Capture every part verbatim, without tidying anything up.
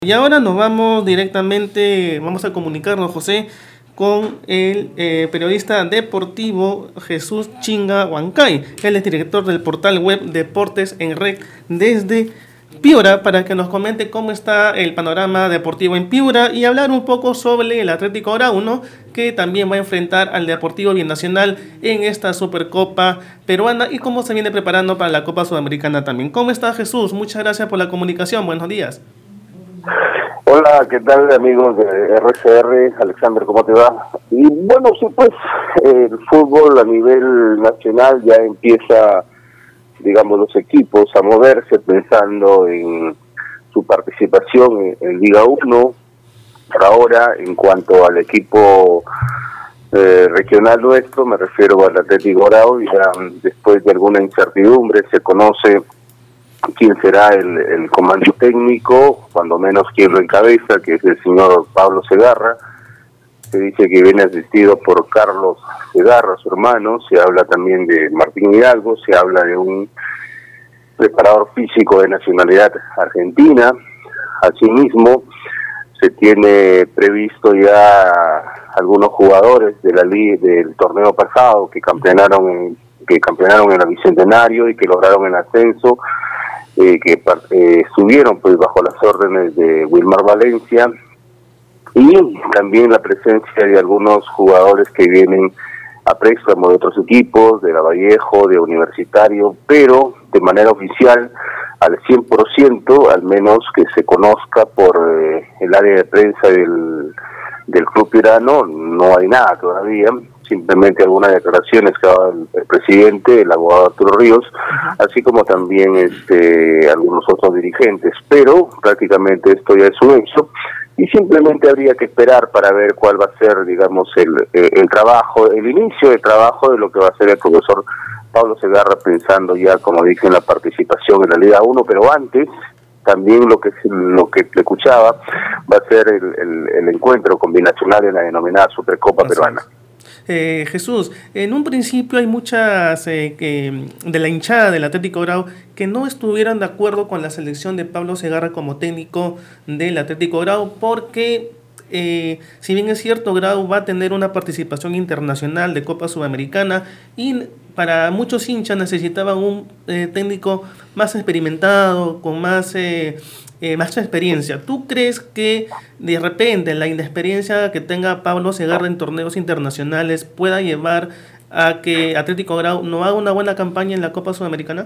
Y ahora nos vamos directamente, vamos a comunicarnos, José, con el eh, periodista deportivo Jesús Chinga Huancay. Él es director del portal web Deportes en Red desde Piura, para que nos comente cómo está el panorama deportivo en Piura y hablar un poco sobre el Atlético Grau, que también va a enfrentar al Deportivo Binacional en esta Supercopa peruana y cómo se viene preparando para la Copa Sudamericana también. ¿Cómo está, Jesús? Muchas gracias por la comunicación. Buenos días. Hola, ¿qué tal, amigos de R C R? Alexander, ¿cómo te va? Y bueno, sí, pues el fútbol a nivel nacional ya empieza, digamos, los equipos a moverse pensando en su participación en, en Liga uno. Por ahora, en cuanto al equipo eh, regional nuestro, me refiero al Atlético Grau, ya después de alguna incertidumbre se conoce quién será el, el comando técnico, cuando menos quién lo encabeza, que es el señor Pablo Segarra. Se dice que viene asistido por Carlos Segarra, su hermano. Se habla también de Martín Hidalgo, se habla de un preparador físico de nacionalidad argentina. Asimismo, se tiene previsto ya algunos jugadores de la liga del torneo pasado que campeonaron en, que campeonaron en la Bicentenario y que lograron el ascenso. Eh, que eh, subieron pues bajo las órdenes de Wilmar Valencia, y también la presencia de algunos jugadores que vienen a préstamo de otros equipos, de Lavallejo, de Universitario, pero de manera oficial al cien por ciento, al menos que se conozca por eh, el área de prensa del, del club piurano, no hay nada todavía. Simplemente algunas declaraciones que ha dado el, el presidente, el abogado Arturo Ríos, así como también este algunos otros dirigentes, pero prácticamente esto ya es un hecho y simplemente habría que esperar para ver cuál va a ser, digamos, el, el, el trabajo, el inicio del trabajo de lo que va a ser el profesor Pablo Segarra, pensando ya, como dije, en la participación en la Liga uno, pero antes también lo que lo que le escuchaba va a ser el, el, el encuentro combinacional en la denominada Supercopa Así peruana. Es. Eh, Jesús, en un principio hay muchas eh, que, de la hinchada del Atlético Grau que no estuvieron de acuerdo con la selección de Pablo Segarra como técnico del Atlético Grau porque, eh, si bien es cierto, Grau va a tener una participación internacional de Copa Sudamericana y para muchos hinchas necesitaban un eh, técnico más experimentado, con más... Eh, Eh, más experiencia. ¿Tú crees que de repente la inexperiencia que tenga Pablo Segarra en torneos internacionales pueda llevar a que Atlético Grau no haga una buena campaña en la Copa Sudamericana?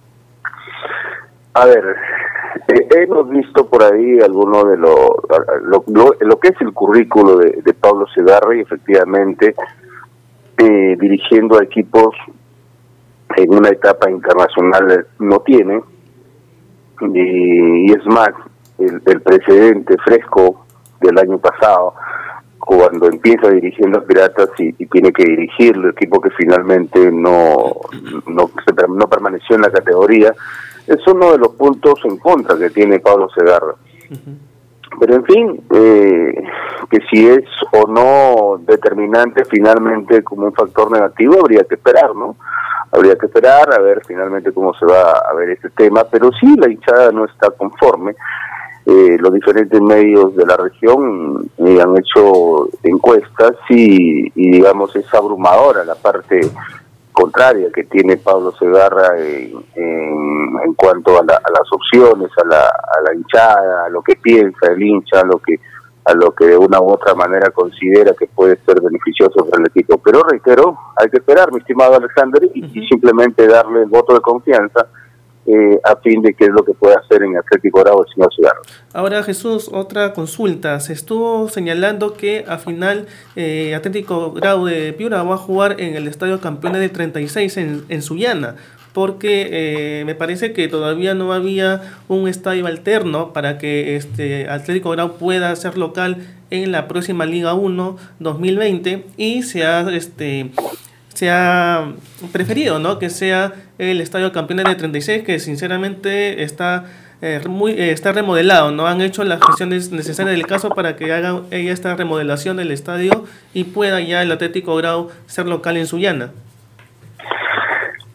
A ver, eh, hemos visto por ahí alguno de lo, lo, lo, lo que es el currículo de, de Pablo Segarra, y efectivamente eh, dirigiendo a equipos en una etapa internacional no tiene. Y, y es más, el, el precedente fresco del año pasado, cuando empieza dirigiendo a Piratas y, y tiene que dirigir el equipo que finalmente no, no, no permaneció en la categoría, es uno de los puntos en contra que tiene Pablo Segarra. Uh-huh. Pero en fin, eh, que si es o no determinante finalmente como un factor negativo, habría que esperar, ¿no? Habría que esperar a ver finalmente cómo se va a ver este tema, pero sí, la hinchada no está conforme. Eh, los diferentes medios de la región eh, han hecho encuestas y, y digamos es abrumadora la parte contraria que tiene Pablo Segarra en, en, en cuanto a, la, a las opciones, a la, a la hinchada, a lo que piensa el hincha, a lo que a lo que de una u otra manera considera que puede ser beneficioso para el equipo. Pero reitero, hay que esperar, mi estimado Alexander, y, uh-huh. y simplemente darle el voto de confianza eh, a fin de que es lo que puede hacer en Atlético Grau el señor Segarra. Ahora, Jesús, otra consulta. Se estuvo señalando que al final eh, Atlético Grau de Piura va a jugar en el Estadio Campeones de treinta y seis en, en Sullana, porque eh, me parece que todavía no había un estadio alterno para que este Atlético Grau pueda ser local en la próxima Liga uno dos mil veinte y se ha, este, se ha preferido, ¿no?, que sea el Estadio Campeones de treinta y seis, que sinceramente está, eh, muy, eh, está remodelado, ¿no? Han hecho las gestiones necesarias del caso para que haga ella esta remodelación del estadio y pueda ya el Atlético Grau ser local en Sullana.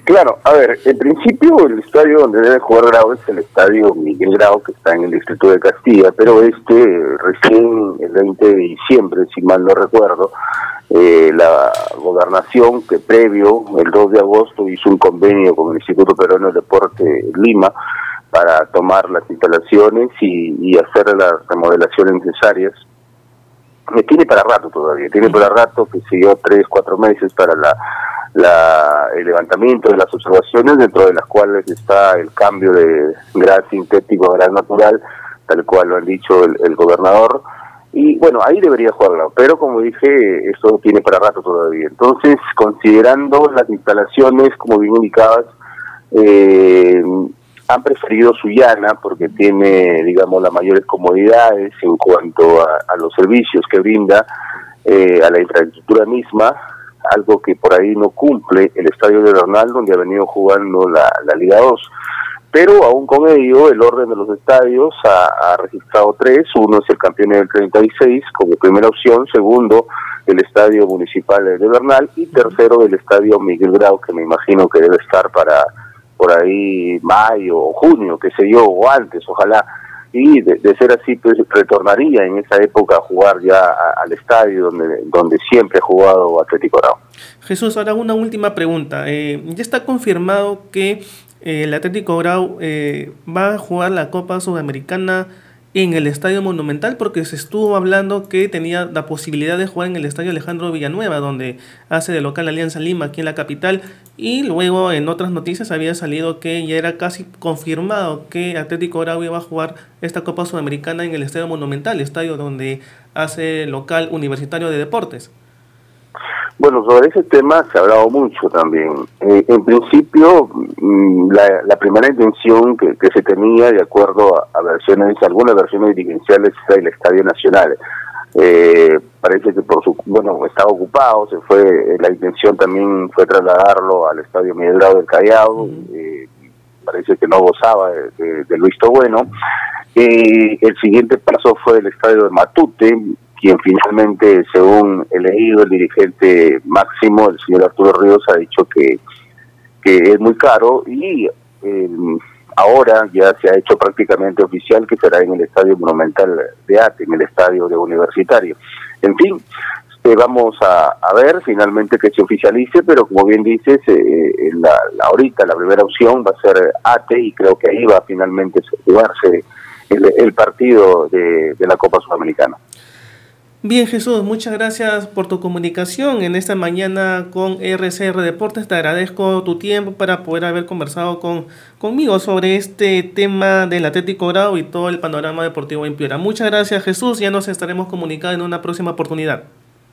Claro, a ver, en principio el estadio donde debe jugar Grau es el estadio Miguel Grau, que está en el distrito de Castilla, pero este, recién el veinte de diciembre, si mal no recuerdo, eh, la gobernación, que previo, el dos de agosto, hizo un convenio con el Instituto Peruano del Deporte Lima para tomar las instalaciones y, y hacer las remodelaciones necesarias. Me tiene para rato todavía, tiene para rato, que siguió tres, cuatro meses para la La, el levantamiento de las observaciones, dentro de las cuales está el cambio de gas sintético a gas natural, tal cual lo han dicho el, el gobernador, y bueno, ahí debería jugarlo, pero como dije, eso tiene para rato todavía. Entonces, considerando las instalaciones, como bien indicadas, eh, han preferido Sullana porque tiene, digamos, las mayores comodidades en cuanto a, a los servicios que brinda, eh, a la infraestructura misma, algo que por ahí no cumple el estadio de Bernal, donde ha venido jugando la, la Liga dos. Pero aún con ello, el orden de los estadios ha, ha registrado tres. Uno es el campeón del treinta y seis como primera opción, segundo el estadio municipal de Bernal y tercero el estadio Miguel Grau, que me imagino que debe estar para por ahí mayo o junio, qué sé yo, o antes, ojalá. Y de, de ser así, pues retornaría en esa época a jugar ya a, al estadio donde donde siempre ha jugado Atlético Grau. Jesús, ahora una última pregunta. Eh, ya está confirmado que eh, el Atlético Grau eh, va a jugar la Copa Sudamericana en el Estadio Monumental, porque se estuvo hablando que tenía la posibilidad de jugar en el Estadio Alejandro Villanueva, donde hace de local Alianza Lima, aquí en la capital, y luego en otras noticias había salido que ya era casi confirmado que Atlético Grau iba a jugar esta Copa Sudamericana en el Estadio Monumental, estadio donde hace local Universitario de Deportes. Bueno, sobre ese tema se ha hablado mucho también. Eh, en principio, la, la primera intención que, que se tenía, de acuerdo a, a versiones, algunas versiones dirigenciales, era el Estadio Nacional. Eh, parece que por su, bueno, estaba ocupado, se fue, la intención también fue trasladarlo al Estadio Miguel Grau del Callao, eh, parece que no gozaba de, de, del visto bueno. Eh, el siguiente paso fue el Estadio de Matute, quien finalmente, según he leído, el dirigente máximo, el señor Arturo Ríos, ha dicho que, que es muy caro y eh, ahora ya se ha hecho prácticamente oficial que será en el Estadio Monumental de Ate, en el Estadio de Universitario. En fin, eh, vamos a, a ver finalmente que se oficialice, pero como bien dices, eh, la, la ahorita la primera opción va a ser Ate y creo que ahí va a finalmente jugarse el, el partido de, de la Copa Sudamericana. Bien, Jesús, muchas gracias por tu comunicación en esta mañana con R C R Deportes. Te agradezco tu tiempo para poder haber conversado con, conmigo sobre este tema del Atlético Grau y todo el panorama deportivo en Piura. Muchas gracias, Jesús. Ya nos estaremos comunicando en una próxima oportunidad.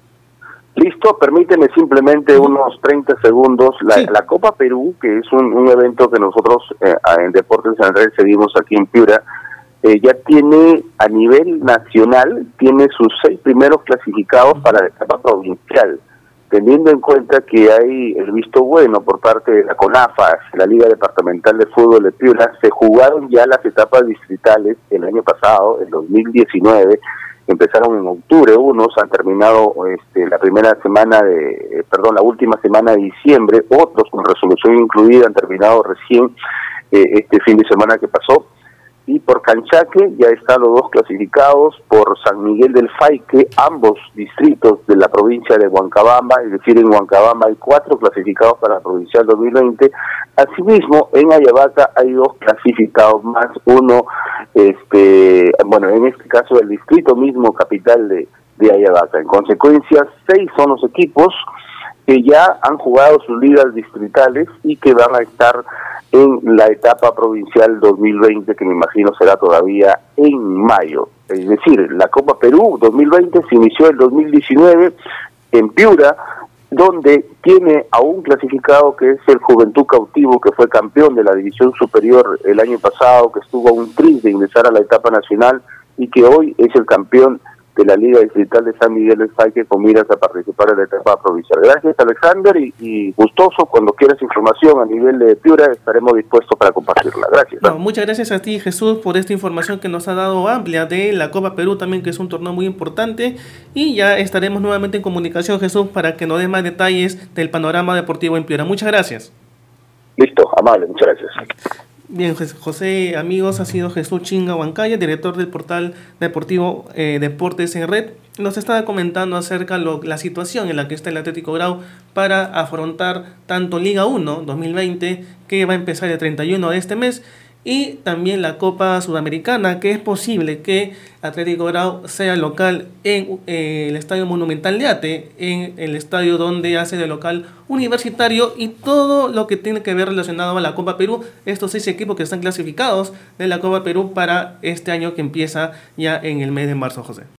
Listo, permíteme simplemente unos treinta segundos. La, sí. la Copa Perú, que es un, un evento que nosotros eh, en Deportes San Andrés seguimos aquí en Piura, Eh, ya tiene a nivel nacional, tiene sus seis primeros clasificados para la etapa provincial, teniendo en cuenta que hay el visto bueno por parte de la CONAFA, la Liga Departamental de Fútbol de Piura. Se jugaron ya las etapas distritales el año pasado, el dos mil diecinueve, empezaron en octubre unos, han terminado este, la primera semana de, eh, perdón, la última semana de diciembre, otros con resolución incluida han terminado recién eh, este fin de semana que pasó. Y por Canchaque ya están los dos clasificados, por San Miguel del Faique, ambos distritos de la provincia de Huancabamba, es decir, en Huancabamba hay cuatro clasificados para la provincial dos mil veinte. Asimismo, en Ayabaca hay dos clasificados más, uno, este, bueno, en este caso el distrito mismo capital de, de Ayabaca. En consecuencia, seis son los equipos que ya han jugado sus ligas distritales y que van a estar en la etapa provincial dos mil veinte, que me imagino será todavía en mayo. Es decir, la Copa Perú dos mil veinte se inició el dos mil diecinueve en Piura, donde tiene a un clasificado que es el Juventud Cautivo, que fue campeón de la división superior el año pasado, que estuvo a un tris de ingresar a la etapa nacional y que hoy es el campeón de la Liga Distrital de San Miguel del Faique con miras a participar en la etapa provincial. Gracias, Alexander, y, y gustoso. Cuando quieras información a nivel de Piura estaremos dispuestos para compartirla. Gracias. No, muchas gracias a ti, Jesús, por esta información que nos ha dado amplia de la Copa Perú también, que es un torneo muy importante, y ya estaremos nuevamente en comunicación, Jesús, para que nos dé más detalles del panorama deportivo en Piura. Muchas gracias. Listo, amable, muchas gracias. Bien, José, amigos, ha sido Jesús Chinga Huancaya, director del portal deportivo eh, Deportes en Red. Nos estaba comentando acerca de la situación en la que está el Atlético Grau para afrontar tanto Liga uno dos mil veinte, que va a empezar el treinta y uno de este mes, y también la Copa Sudamericana, que es posible que Atlético Grau sea local en eh, el Estadio Monumental de Ate, en el estadio donde hace de local Universitario, y todo lo que tiene que ver relacionado a la Copa Perú, estos seis equipos que están clasificados de la Copa Perú para este año que empieza ya en el mes de marzo, José.